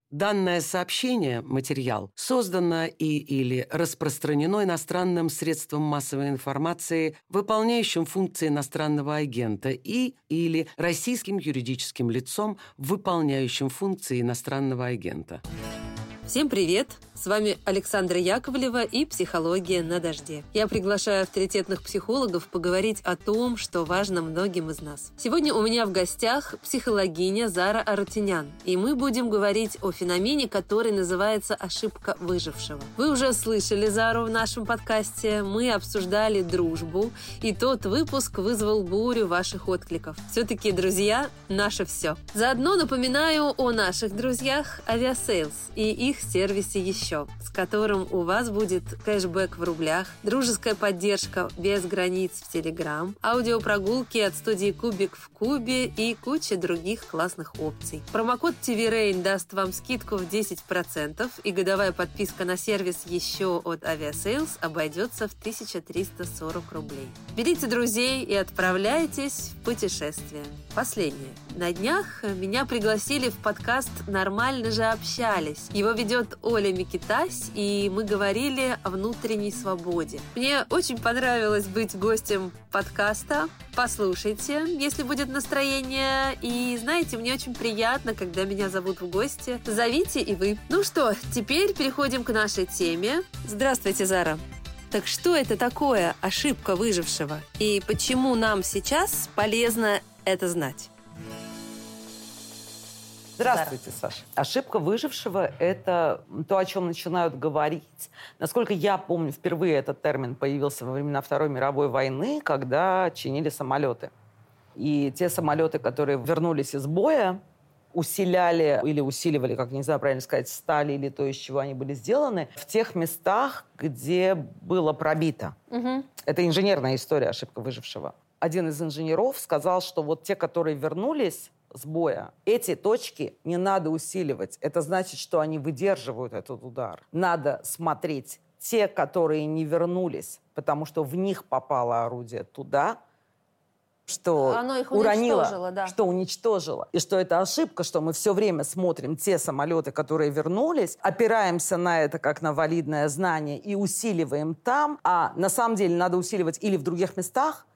Данное сообщение, материал, создано или распространено иностранным средством массовой информации, выполняющим функции иностранного агента или российским юридическим лицом, выполняющим функции иностранного агента. Всем привет! С вами Александра Яковлева и «Психология на дожде». Я приглашаю авторитетных психологов поговорить о том, что важно многим из нас. Сегодня у меня в гостях психологиня Зара Арутюнян, и мы будем говорить о феномене, который называется «ошибка выжившего». Вы уже слышали Зару в нашем подкасте, мы обсуждали дружбу, и тот выпуск вызвал бурю ваших откликов. Все-таки друзья – наше все. Заодно напоминаю о наших друзьях Aviasales и их сервисе «Еще», с которым у вас будет кэшбэк в рублях, дружеская поддержка без границ в Telegram, аудиопрогулки от студии Кубик в Кубе и куча других классных опций. Промокод TVRain даст вам скидку в 10%, и годовая подписка на сервис «Еще» от Aviasales обойдется в 1340 рублей. Берите друзей и отправляйтесь в путешествие. Последнее. На днях меня пригласили в подкаст «Нормально же общались». Его ведет Оля Микитась, и мы говорили о внутренней свободе. Мне очень понравилось быть гостем подкаста. Послушайте, если будет настроение. И знаете, мне очень приятно, когда меня зовут в гости. Зовите и вы. Ну что, теперь переходим к нашей теме. Здравствуйте, Зара. Так что это такое ошибка выжившего? И почему нам сейчас полезно это знать? Здравствуйте, Саша. Ошибка выжившего – это то, о чем начинают говорить. Насколько я помню, впервые этот термин появился во времена Второй мировой войны, когда чинили самолеты. И те самолеты, которые вернулись из боя, усиляли или усиливали, как не знаю правильно сказать, стали или то, из чего они были сделаны, в тех местах, где было пробито. Угу. Это инженерная история, ошибка выжившего. Один из инженеров сказал, что вот те, которые вернулись с боя, эти точки не надо усиливать. Это значит, что они выдерживают этот удар. Надо смотреть те, которые не вернулись, потому что в них попало орудие туда, что оно их уронило, уничтожило, да. что уничтожило. И что это ошибка, что мы все время смотрим те самолеты, которые вернулись, опираемся на это как на валидное знание и усиливаем там, а на самом деле надо усиливать или в других местах,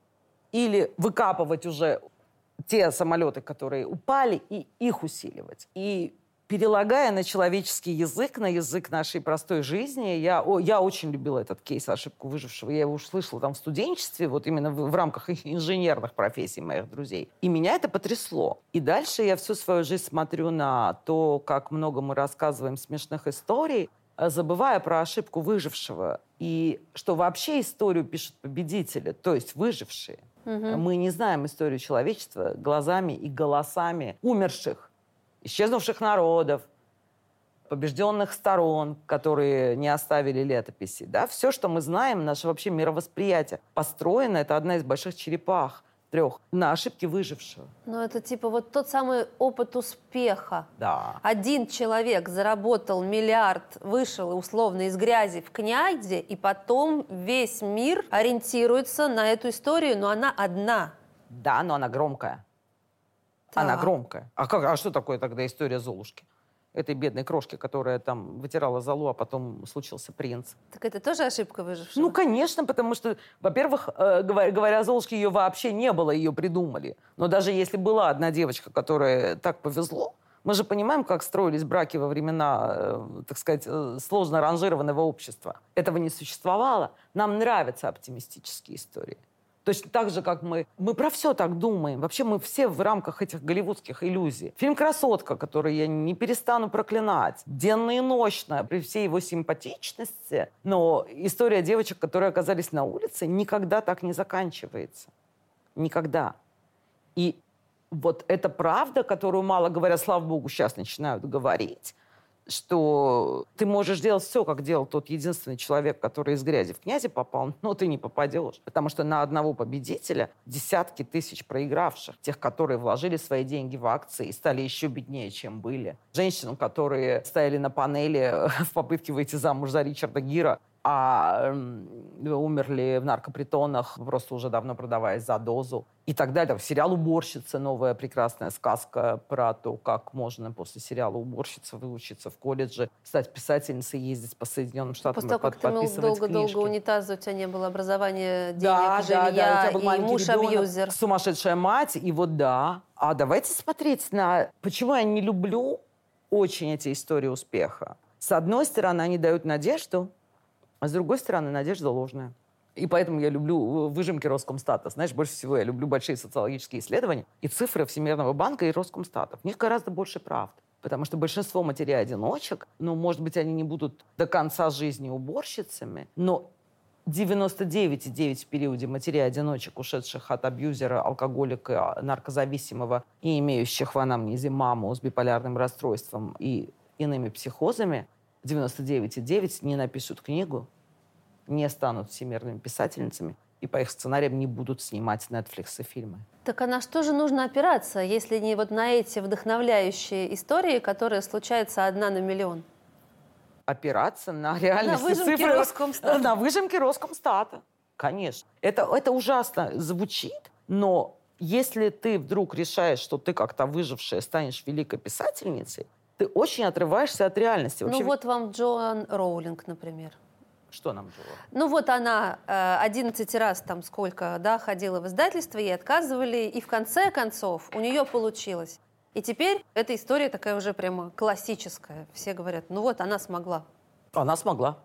или выкапывать уже те самолеты, которые упали, и их усиливать. И перелагая на человеческий язык, на язык нашей простой жизни, я очень любила этот кейс «Ошибку выжившего». Я его уж слышала там в студенчестве, вот именно в рамках инженерных профессий моих друзей. И меня это потрясло. И дальше я всю свою жизнь смотрю на то, как много мы рассказываем смешных историй, забывая про ошибку выжившего. И что вообще историю пишут победители, то есть выжившие. Угу. Мы не знаем историю человечества глазами и голосами умерших, исчезнувших народов, побежденных сторон, которые не оставили летописи. Да? Все, что мы знаем, наше вообще мировосприятие построено, это одна из больших черепах, 3, на ошибке выжившего. Ну, это типа вот тот самый опыт успеха. Да. Один человек заработал миллиард, вышел условно из грязи в князи, и потом весь мир ориентируется на эту историю, но она одна. Да, но она громкая. Да. Она громкая. А что такое тогда история Золушки? Этой бедной крошки, которая там вытирала золу, а потом случился принц. Так это тоже ошибка выжившего? Ну, конечно, потому что, во-первых, говоря о Золушке, ее вообще не было, ее придумали. Но даже если была одна девочка, которой так повезло, мы же понимаем, как строились браки во времена, так сказать, сложно ранжированного общества. Этого не существовало. Нам нравятся оптимистические истории. Точно так же, как мы про все так думаем. Вообще мы все в рамках этих голливудских иллюзий. Фильм «Красотка», который я не перестану проклинать, денно и ночно, при всей его симпатичности, но история девочек, которые оказались на улице, никогда так не заканчивается. Никогда. И вот эта правда, которую мало говорят, слава богу, сейчас начинают говорить, что ты можешь делать все, как делал тот единственный человек, который из грязи в князи попал, но ты не попадешь. Потому что на одного победителя десятки тысяч проигравших, тех, которые вложили свои деньги в акции и стали еще беднее, чем были. Женщинам, которые стояли на панели в попытке выйти замуж за Ричарда Гира, а умерли в наркопритонах, просто уже давно продаваясь за дозу. И так далее. Сериал «Уборщица», новая прекрасная сказка про то, как можно после сериала «Уборщица» выучиться в колледже, стать писательницей, ездить по Соединенным Штатам После того, как ты мыл долго-долго унитаза, у тебя не было образования, денег, жилья, и муж-абьюзер. Сумасшедшая мать, и вот да. А давайте смотреть на... Почему я не люблю очень эти истории успеха? С одной стороны, они дают надежду, а с другой стороны, надежда ложная. И поэтому я люблю выжимки Роскомстата. Знаешь, больше всего я люблю большие социологические исследования и цифры Всемирного банка и Роскомстата. В них гораздо больше правды. Потому что большинство матерей-одиночек, может быть, они не будут до конца жизни уборщицами, но 99,9 в периоде матерей-одиночек, ушедших от абьюзера, алкоголика, наркозависимого и имеющих в анамнезе маму с биполярным расстройством и иными психозами, 99,9 не напишут книгу, не станут всемирными писательницами и по их сценариям не будут снимать Netflix фильмы. Так а на что же нужно опираться, если не вот на эти вдохновляющие истории, которые случаются 1 на миллион? Опираться на реальность. На выжимки Роскомстата. На выжимки Роскомстата. Конечно. Это ужасно звучит, но если ты вдруг решаешь, что ты как-то выжившая станешь великой писательницей, ты очень отрываешься от реальности. Вообще... Вот вам Джоан Роулинг, например. Что нам Джоан? Вот она 11 раз там сколько, ходила в издательство, ей отказывали, и в конце концов у нее получилось. И теперь эта история такая уже прямо классическая. Все говорят, она смогла. Она смогла.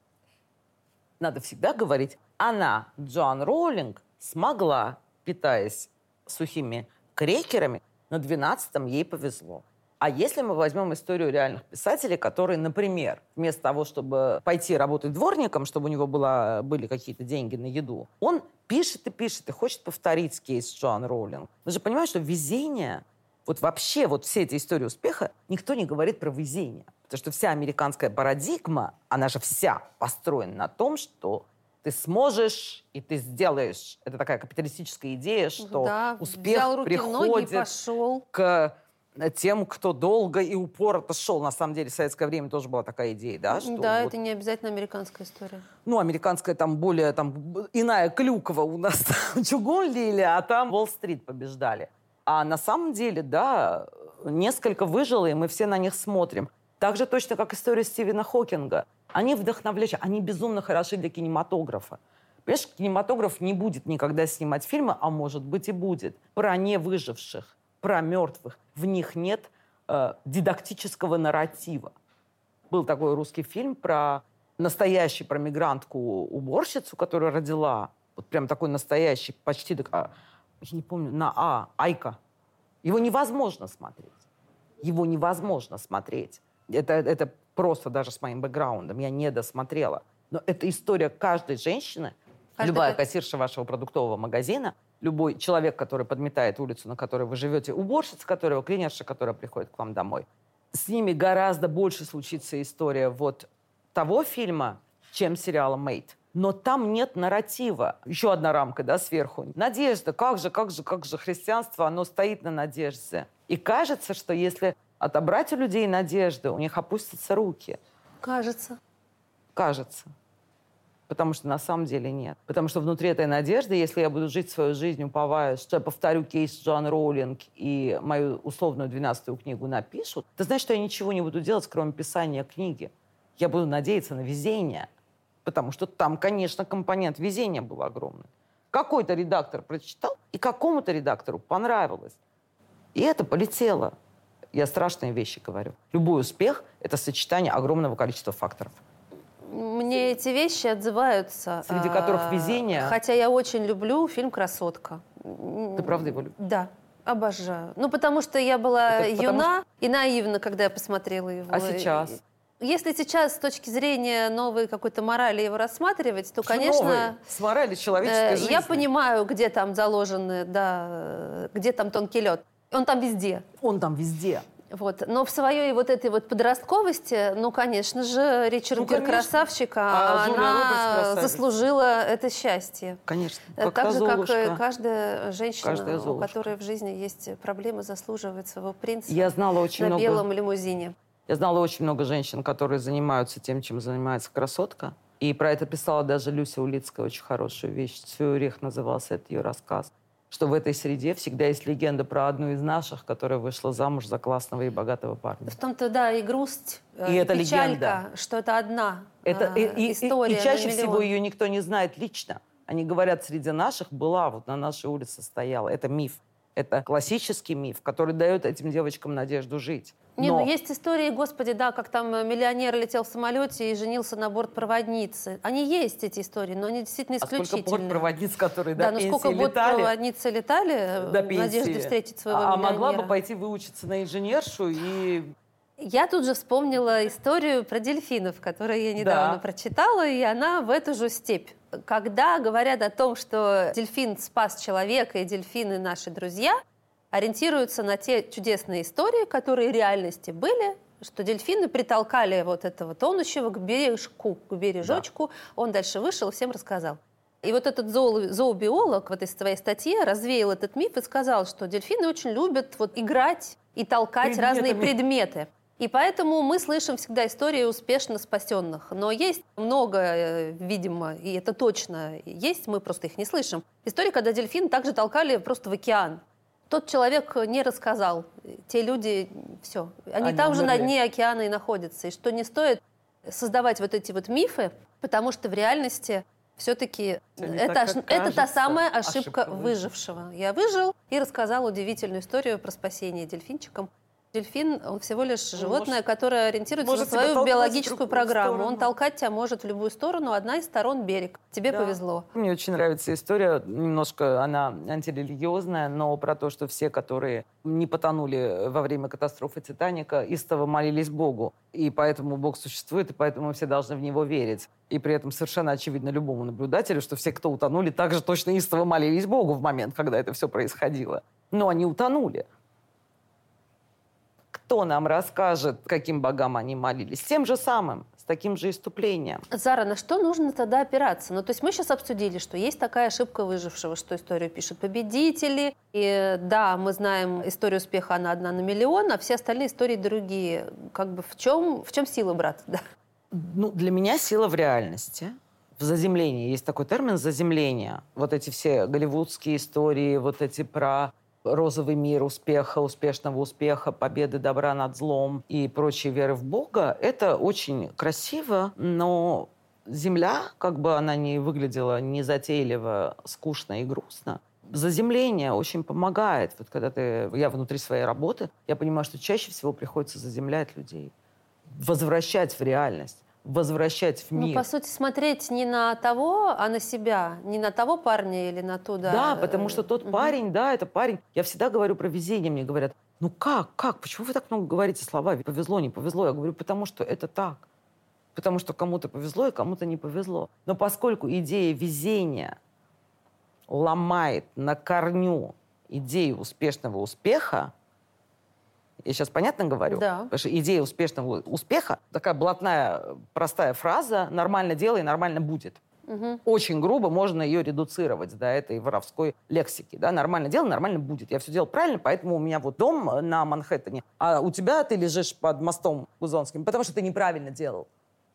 Надо всегда говорить, она, Джоан Роулинг, смогла, питаясь сухими крекерами, на 12-м ей повезло. А если мы возьмем историю реальных писателей, которые, например, вместо того, чтобы пойти работать дворником, чтобы у него были какие-то деньги на еду, он пишет и хочет повторить кейс Джоан Роулинг. Вы же понимаете, что везение, вообще все эти истории успеха, никто не говорит про везение. Потому что вся американская парадигма, она же вся построена на том, что ты сможешь и ты сделаешь. Это такая капиталистическая идея, что успех взял руки в ноги и пошел к тем, кто долго и упорно шел. На самом деле, в советское время тоже была такая идея, да? Что это не обязательно американская история. Американская более иная Клюква у нас. Чугун лили, а там Уолл-стрит побеждали. А на самом деле, несколько выжило, и мы все на них смотрим. Так же точно, как история Стивена Хокинга. Они вдохновляющие, они безумно хороши для кинематографа. Понимаешь, кинематограф не будет никогда снимать фильмы, а может быть и будет, про невыживших, про мертвых. В них нет дидактического нарратива. Был такой русский фильм про мигрантку-уборщицу, которая родила, прям такой настоящий, почти, я не помню, Айка. Его невозможно смотреть. Это просто даже с моим бэкграундом. Я не досмотрела. Но это история каждой женщины, любая кассирша вашего продуктового магазина, любой человек, который подметает улицу, на которой вы живете, уборщица, клинерша, которая приходит к вам домой. С ними гораздо больше случится история того фильма, чем сериала «Мэйд». Но там нет нарратива. Еще одна рамка, сверху. Надежда. Как же христианство, оно стоит на надежде. И кажется, что если отобрать у людей надежду, у них опустятся руки. Кажется. Потому что на самом деле нет. Потому что внутри этой надежды, если я буду жить свою жизнь, уповая, что я повторю кейс Джоан Роулинг и мою условную 12-ю книгу напишут, ты знаешь, что я ничего не буду делать, кроме писания книги. Я буду надеяться на везение. Потому что там, конечно, компонент везения был огромный. Какой-то редактор прочитал, и какому-то редактору понравилось. И это полетело. Я страшные вещи говорю. Любой успех – это сочетание огромного количества факторов. Мне эти вещи отзываются. Среди которых везение. Хотя я очень люблю фильм «Красотка». Ты правда его любишь? Да, обожаю. Потому что я была юна и наивна, когда я посмотрела его. А сейчас? Если сейчас с точки зрения новой какой-то морали его рассматривать, то, конечно... Новый? С морали человеческой жизни. Я понимаю, где там заложены, где там тонкий лед. Он там везде. Но в своей этой подростковости, конечно же, Ричард Гир красавчик, она заслужила это счастье. Конечно. Так же, как и каждая женщина, у которой в жизни есть проблемы, заслуживает своего принца на белом лимузине. Я знала очень много женщин, которые занимаются тем, чем занимается красотка. И про это писала даже Люся Улицкая очень хорошую вещь. «Цюрих» назывался этот ее рассказ. Что в этой среде всегда есть легенда про одну из наших, которая вышла замуж за классного и богатого парня. В том-то, да, и грусть, и это печалька, легенда. Что это одна И история чаще на миллион. всего ее никто не знает лично. Они говорят, среди наших была, вот на нашей улице стояла. Это миф. Это классический миф, который дает этим девочкам надежду жить. Не, ну есть истории, господи, да, как там миллионер летел в самолете и женился на бортпроводнице. Они есть, эти истории, но они действительно исключительные. А сколько бортпроводниц, которые до пенсии сколько бортпроводницы летали до в пенсии. надежде встретить своего А миллионера. могла бы пойти выучиться на инженершу и... Я тут же вспомнила историю про дельфинов, которую я недавно прочитала, и она в эту же степь. Когда говорят о том, что дельфин спас человека и дельфины наши друзья, ориентируются на те чудесные истории, которые в реальности были, что дельфины притолкали вот этого тонущего к бережку, к бережочку, он дальше вышел и всем рассказал. И вот этот зообиолог в этой своей статье развеял этот миф и сказал, что дельфины очень любят вот играть и толкать разные предметы. И поэтому мы слышим всегда истории успешно спасенных. Но есть много, видимо, и это точно есть, мы просто их не слышим. Истории, когда дельфин также толкали просто в океан. Тот человек не рассказал. Те люди, все. Они там же на дне океана и находятся. И что не стоит создавать вот эти вот мифы, потому что в реальности все-таки это та самая ошибка выжившего. Я выжил и рассказал удивительную историю про спасение дельфинчиком. Дельфин, он всего лишь животное, которое ориентируется на свою биологическую программу. Он толкать тебя может в любую сторону, одна из сторон — берег. Тебе повезло. Мне очень нравится история, немножко она антирелигиозная, но про то, что все, которые не потонули во время катастрофы «Титаника», истово молились Богу. И поэтому Бог существует, и поэтому все должны в Него верить. И при этом совершенно очевидно любому наблюдателю, что все, кто утонули, также точно истово молились Богу в момент, когда это все происходило. Но они утонули. Кто нам расскажет, каким богам они молились? Тем же самым, с таким же иступлением. Зара, на что нужно тогда опираться? Ну, то есть мы сейчас обсудили, что есть такая ошибка выжившего, что историю пишут победители. И да, мы знаем историю успеха, она одна на миллион, а все остальные истории другие. Как бы в чем сила, брат? Да. Ну, для меня сила в реальности. В заземлении. Есть такой термин «заземление». Вот эти все голливудские истории, вот эти про розовый мир успеха, успешного успеха, победы добра над злом и прочей веры в Бога, это очень красиво, но земля, как бы она ни выглядела незатейливо, скучно и грустно, заземление очень помогает. Вот когда я внутри своей работы, я понимаю, что чаще всего приходится заземлять людей, возвращать в реальность, возвращать в мир. Ну, по сути, смотреть не на того, а на себя. Не на того парня или на ту, да. Да, потому что тот парень, да, это парень. Я всегда говорю про везение. Мне говорят, ну как? Почему вы так много говорите слова? Повезло, не повезло. Я говорю, потому что это так. Потому что кому-то повезло и кому-то не повезло. Но поскольку идея везения ломает на корню идею успешного успеха, я сейчас понятно говорю? Да. Потому что идея успешного успеха, такая блатная, простая фраза, нормально делай, нормально будет. Угу. Очень грубо можно ее редуцировать до этой воровской лексики. Да? Нормально делай, нормально будет. Я все делал правильно, поэтому у меня вот дом на Манхэттене, а у тебя ты лежишь под мостом Гудзонским, потому что ты неправильно делал.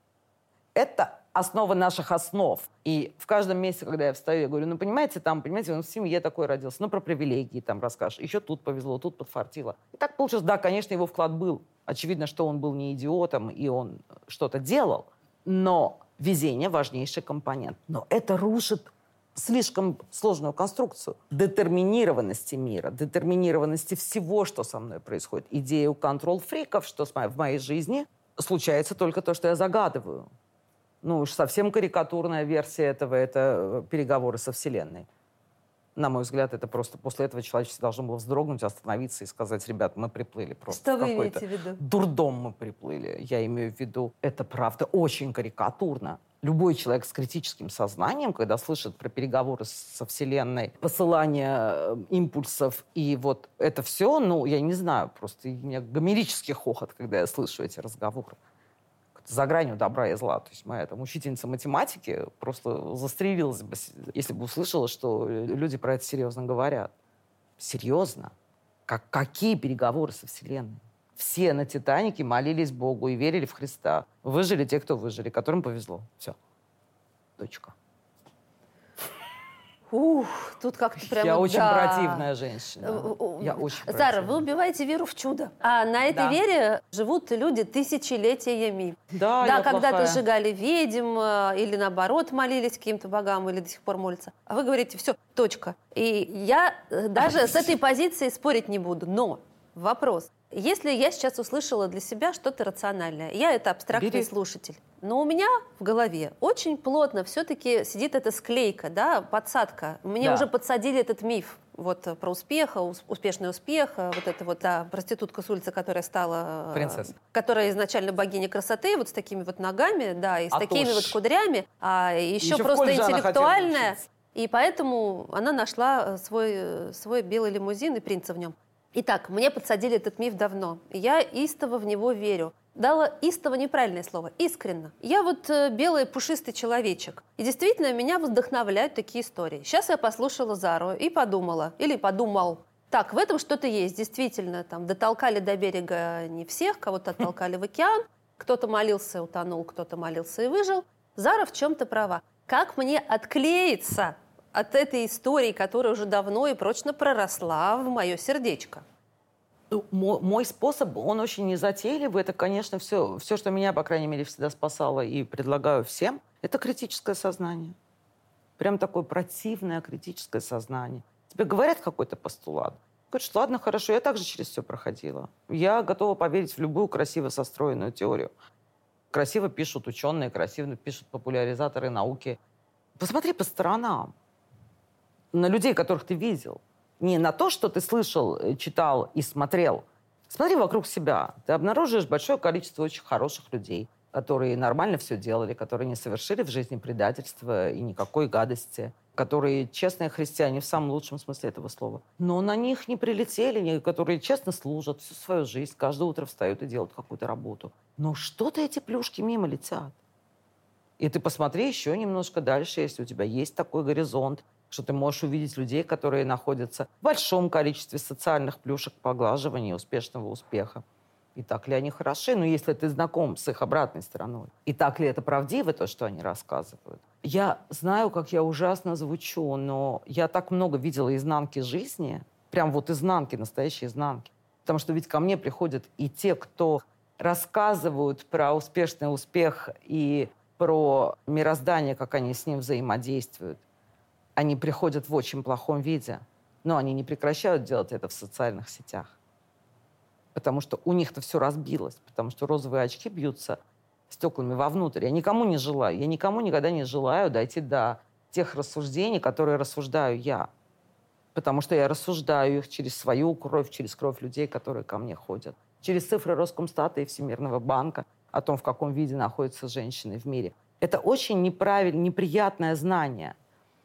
Это основа наших основ. И в каждом месяце, когда я встаю, я говорю, ну, понимаете, в семье такой родился, ну, про привилегии там расскажешь. Еще тут повезло, тут подфартило. И так получилось, да, конечно, его вклад был. Очевидно, что он был не идиотом, и он что-то делал. Но везение — важнейший компонент. Но это рушит слишком сложную конструкцию детерминированности мира, детерминированности всего, что со мной происходит. Идею контрол-фриков, что в моей жизни случается только то, что я загадываю. Ну уж совсем карикатурная версия этого — это переговоры со Вселенной. На мой взгляд, это просто после этого человечество должно было вздрогнуть, остановиться и сказать, ребят, мы приплыли просто. Что вы имеете в виду? Дурдом мы приплыли. Я имею в виду, это правда очень карикатурно. Любой человек с критическим сознанием, когда слышит про переговоры со Вселенной, посылание импульсов и вот это все, ну, я не знаю, просто у меня гомерический хохот, когда я слышу эти разговоры. За гранью добра и зла. То есть моя там учительница математики просто застрелилась бы, если бы услышала, что люди про это серьезно говорят. Серьезно? Какие переговоры со Вселенной? Все на «Титанике» молились Богу и верили в Христа. Выжили те, кто выжили, которым повезло. Все. Точка. Тут как-то прямо... Я очень противная женщина. Я очень Зара, противная. вы убиваете веру в чудо. А на этой вере живут люди тысячелетиями. Да, Да, я когда-то плохая. сжигали ведьм, или наоборот молились каким-то богам, или до сих пор молятся. А вы говорите, все, точка. И я даже с этой позиции спорить не буду. Но вопрос. Если я сейчас услышала для себя что-то рациональное, я это абстрактный слушатель, но у меня в голове очень плотно все-таки сидит эта склейка, да, подсадка. Мне уже подсадили этот миф вот про успешный успех, вот эта вот проститутка с улицы, которая стала... Принцесса. Которая изначально богиня красоты, вот с такими вот ногами, да, и с такими вот кудрями, а еще просто интеллектуальная. И поэтому она нашла свой белый лимузин и принца в нем. Итак, мне подсадили этот миф давно. Я истово в него верю. Дала истово неправильное слово, искренно. Я вот белый пушистый человечек. И действительно, меня вдохновляют такие истории. Сейчас я послушала Зару и подумала, или подумал, так, в этом что-то есть. Действительно, там дотолкали до берега не всех, кого-то оттолкали в океан, кто-то молился, утонул, кто-то молился и выжил. Зара в чем-то права. Как мне отклеиться от этой истории, которая уже давно и прочно проросла в мое сердечко? Мой способ, он очень незатейливый. Это, конечно, все, что меня, по крайней мере, всегда спасало и предлагаю всем, это критическое сознание. Прям такое противное критическое сознание. Тебе говорят какой-то постулат. Говоришь, ладно, хорошо, я также через все проходила. Я готова поверить в любую красиво состроенную теорию. Красиво пишут ученые, красиво пишут популяризаторы науки. Посмотри по сторонам. На людей, которых ты видел. Не на то, что ты слышал, читал и смотрел. Смотри вокруг себя. Ты обнаружишь большое количество очень хороших людей, которые нормально все делали, которые не совершили в жизни предательства и никакой гадости, которые честные христиане в самом лучшем смысле этого слова. Но на них не прилетели, которые честно служат всю свою жизнь, каждое утро встают и делают какую-то работу. Но что-то эти плюшки мимо летят. И ты посмотри еще немножко дальше, если у тебя есть такой горизонт, что ты можешь увидеть людей, которые находятся в большом количестве социальных плюшек, поглаживания, успешного успеха. И так ли они хороши? Ну, если ты знаком с их обратной стороной. И так ли это правдиво, то, что они рассказывают? Я знаю, как я ужасно звучу, но я так много видела изнанки жизни, прям вот изнанки, настоящие изнанки. Потому что ведь ко мне приходят и те, кто рассказывают про успешный успех и про мироздание, как они с ним взаимодействуют. Они приходят в очень плохом виде, но они не прекращают делать это в социальных сетях. Потому что у них-то все разбилось, потому что розовые очки бьются стеклами вовнутрь. Я никому не желаю, я никому никогда не желаю дойти до тех рассуждений, которые рассуждаю я. Потому что я рассуждаю их через свою кровь, через кровь людей, которые ко мне ходят. Через цифры Роскомстата и Всемирного банка о том, в каком виде находятся женщины в мире. Это очень неприятное знание.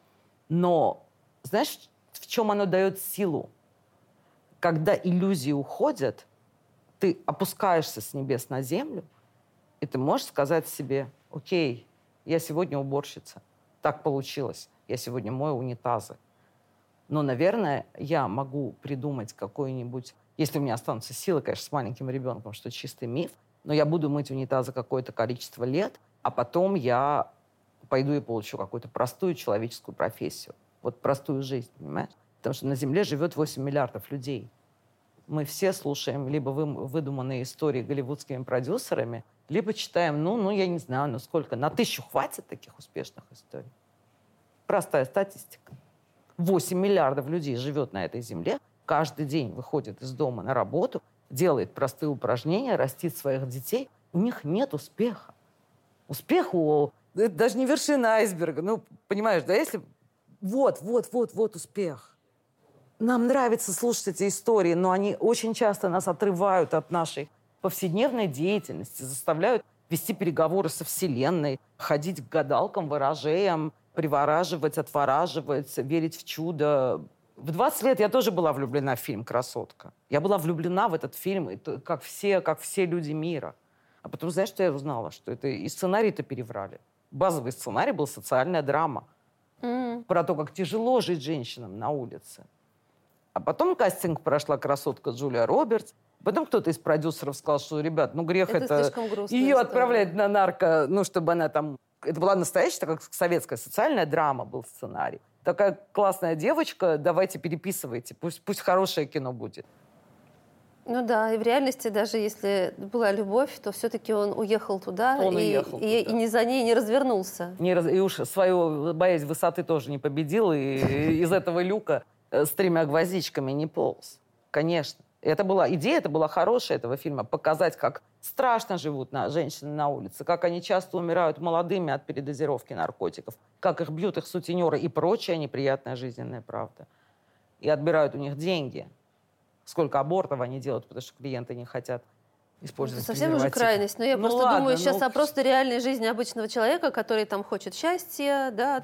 Но знаешь, в чем оно дает силу? Когда иллюзии уходят, ты опускаешься с небес на землю, и ты можешь сказать себе, окей, я сегодня уборщица, так получилось, я сегодня мою унитазы. Но, наверное, я могу придумать какой-нибудь, если у меня останутся силы, конечно, с маленьким ребенком, что чистый миф, но я буду мыть унитазы какое-то количество лет, а потом я пойду и получу какую-то простую человеческую профессию. Вот простую жизнь, понимаешь? Потому что на Земле живет 8 миллиардов людей. Мы все слушаем либо выдуманные истории голливудскими продюсерами, либо читаем, я не знаю, сколько, на 1000 хватит таких успешных историй. Простая статистика. 8 миллиардов людей живет на этой Земле, каждый день выходит из дома на работу, делает простые упражнения, растит своих детей. У них нет успеха. Успех это даже не вершина айсберга. Понимаешь, да, если... Вот успех. Нам нравится слушать эти истории, но они очень часто нас отрывают от нашей повседневной деятельности, заставляют вести переговоры со Вселенной, ходить к гадалкам, ворожеям, привораживать, отвораживать, верить в чудо. В 20 лет я тоже была влюблена в фильм «Красотка». Я была влюблена в этот фильм, как все люди мира. А потом, знаешь, что я узнала? Что это и сценарий-то переврали. Базовый сценарий был социальная драма. Про то, как тяжело жить женщинам на улице. А потом кастинг прошла красотка Джулия Робертс. Потом кто-то из продюсеров сказал, что, ребят, грех это слишком грустная ее история. отправлять на нарко, чтобы она там Это была настоящая, как советская социальная драма, был сценарий. Такая классная девочка, давайте переписывайте, пусть хорошее кино будет. Ну да, и в реальности, даже если была любовь, то все-таки он уехал туда, и не за ней не развернулся. И уж свою боязнь высоты тоже не победил, и из этого люка с 3 гвоздичками не полз. Конечно. Идея это была хорошая этого фильма, показать, как страшно живут женщины на улице, как они часто умирают молодыми от передозировки наркотиков, как их бьют их сутенеры и прочая неприятная жизненная правда. И отбирают у них деньги. Сколько абортов они делают, потому что клиенты не хотят использовать совсем уже крайность. Но я просто думаю сейчас о просто реальной жизни обычного человека, который там хочет счастья, да,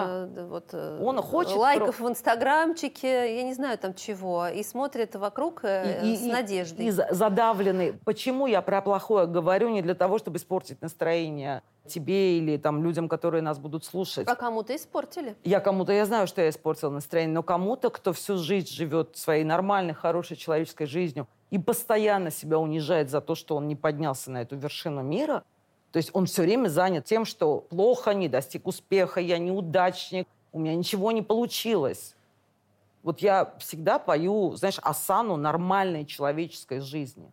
он хочет лайков в инстаграмчике, я не знаю там чего, и смотрит вокруг с надеждой. И задавленный. Почему я про плохое говорю? Не для того, чтобы испортить настроение тебе или там людям, которые нас будут слушать. А кому-то испортили. Я знаю, что я испортила настроение, но кому-то, кто всю жизнь живет своей нормальной, хорошей человеческой жизнью и постоянно себя унижает за то, что он не поднялся на эту вершину мира, то есть он все время занят тем, что плохо, не достиг успеха, я неудачник, у меня ничего не получилось. Вот я всегда пою, знаешь, осану нормальной человеческой жизни.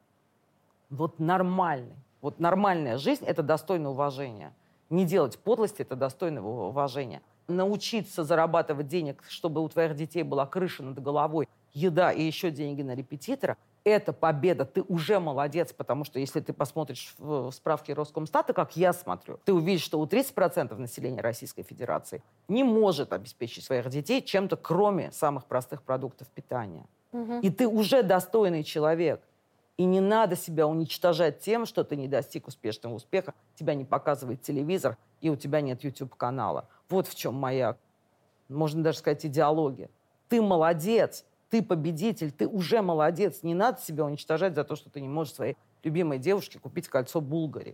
Вот нормальной. Вот нормальная жизнь – это достойно уважения. Не делать подлости – это достойно уважения. Научиться зарабатывать денег, чтобы у твоих детей была крыша над головой, еда и еще деньги на репетитора – это победа. Ты уже молодец, потому что если ты посмотришь в справки Роскомстата, как я смотрю, ты увидишь, что у 30% населения Российской Федерации не может обеспечить своих детей чем-то, кроме самых простых продуктов питания. И ты уже достойный человек. И не надо себя уничтожать тем, что ты не достиг успешного успеха, тебя не показывает телевизор, и у тебя нет YouTube-канала. Вот в чем моя, можно даже сказать, идеология. Ты молодец, ты победитель, ты уже молодец. Не надо себя уничтожать за то, что ты не можешь своей любимой девушке купить кольцо Булгари.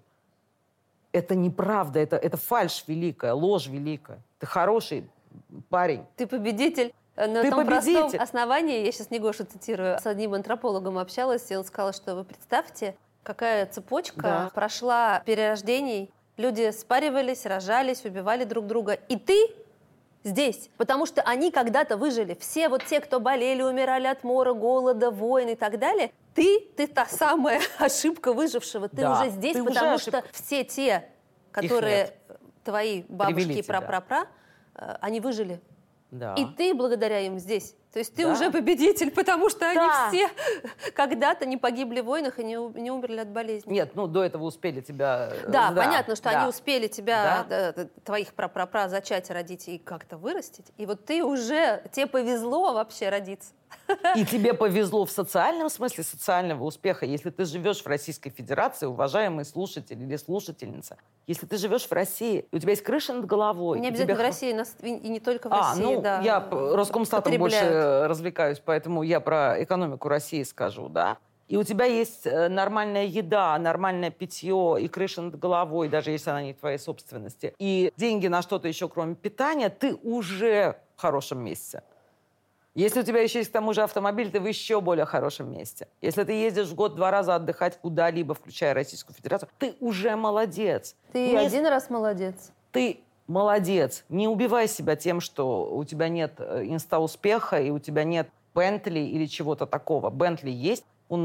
Это неправда, это фальшь великая, ложь великая. Ты хороший парень. Ты победитель. На том простом основании, я сейчас Негошу цитирую, с одним антропологом общалась, и он сказал, что вы представьте, какая цепочка прошла перерождений. Люди спаривались, рожались, убивали друг друга. И ты здесь, потому что они когда-то выжили. Все вот те, кто болели, умирали от мора, голода, войн и так далее. Ты та самая ошибка выжившего. Ты уже здесь, потому что все те, которые твои бабушки и прапрапра, они выжили. Да. И ты благодаря им здесь. То есть ты уже победитель, потому что они все когда-то не погибли в войнах и не умерли от болезней. Нет, до этого успели тебя... Да, понятно, что они успели тебя, твоих прапрапра, зачать, родить и как-то вырастить. И вот ты уже, тебе повезло вообще родиться. И тебе повезло в социальном смысле социального успеха, если ты живешь в Российской Федерации, уважаемый слушатель или слушательница. Если ты живешь в России, и у тебя есть крыша над головой... Не обязательно в России, и не только в России. Я Роскомстатом больше развлекаюсь, поэтому я про экономику России скажу, да. И у тебя есть нормальная еда, нормальное питье и крыша над головой, даже если она не твоей собственности, и деньги на что-то еще, кроме питания, ты уже в хорошем месте. Если у тебя еще есть к тому же автомобиль, ты в еще более хорошем месте. Если ты ездишь в год 2 раза отдыхать куда-либо, включая Российскую Федерацию, ты уже молодец. Ты один раз молодец. Ты молодец. Не убивай себя тем, что у тебя нет инста-успеха и у тебя нет Бентли или чего-то такого. Бентли есть у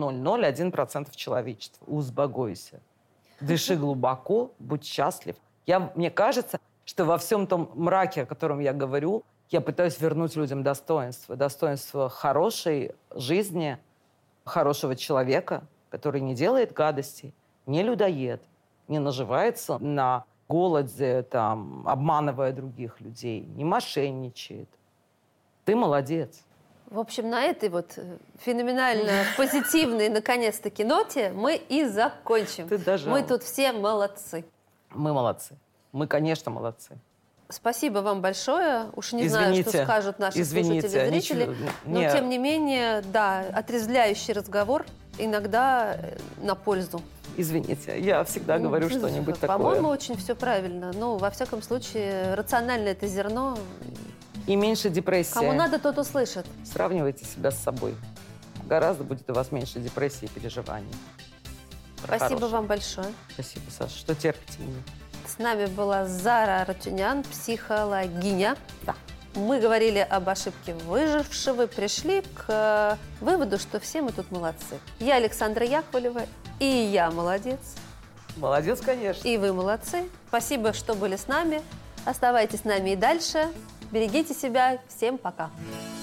0,001% человечества. Успокойся. Дыши глубоко, будь счастлив. Мне кажется, что во всем том мраке, о котором я говорю, я пытаюсь вернуть людям достоинство. Достоинство хорошей жизни, хорошего человека, который не делает гадостей, не людоед, не наживается на голоде, обманывая других людей, не мошенничает. Ты молодец. В общем, на этой вот феноменально позитивной, наконец-таки, ноте мы и закончим. Мы тут все молодцы. Мы молодцы. Мы, конечно, молодцы. Спасибо вам большое. Уж не знаю, что скажут наши слушатели и зрители. Но, тем не менее, отрезвляющий разговор иногда на пользу. Извините, я всегда говорю что-нибудь такое. По-моему, очень все правильно. Но, во всяком случае, рациональное это зерно. И меньше депрессии. Кому надо, тот услышит. Сравнивайте себя с собой. Гораздо будет у вас меньше депрессии и переживаний. Спасибо вам большое. Спасибо, Саша, что терпите меня. С нами была Зара Арутюнян, психологиня. Да. Мы говорили об ошибке выжившего, пришли к выводу, что все мы тут молодцы. Я Александра Яковлева, и я молодец. Молодец, конечно. И вы молодцы. Спасибо, что были с нами. Оставайтесь с нами и дальше. Берегите себя. Всем пока.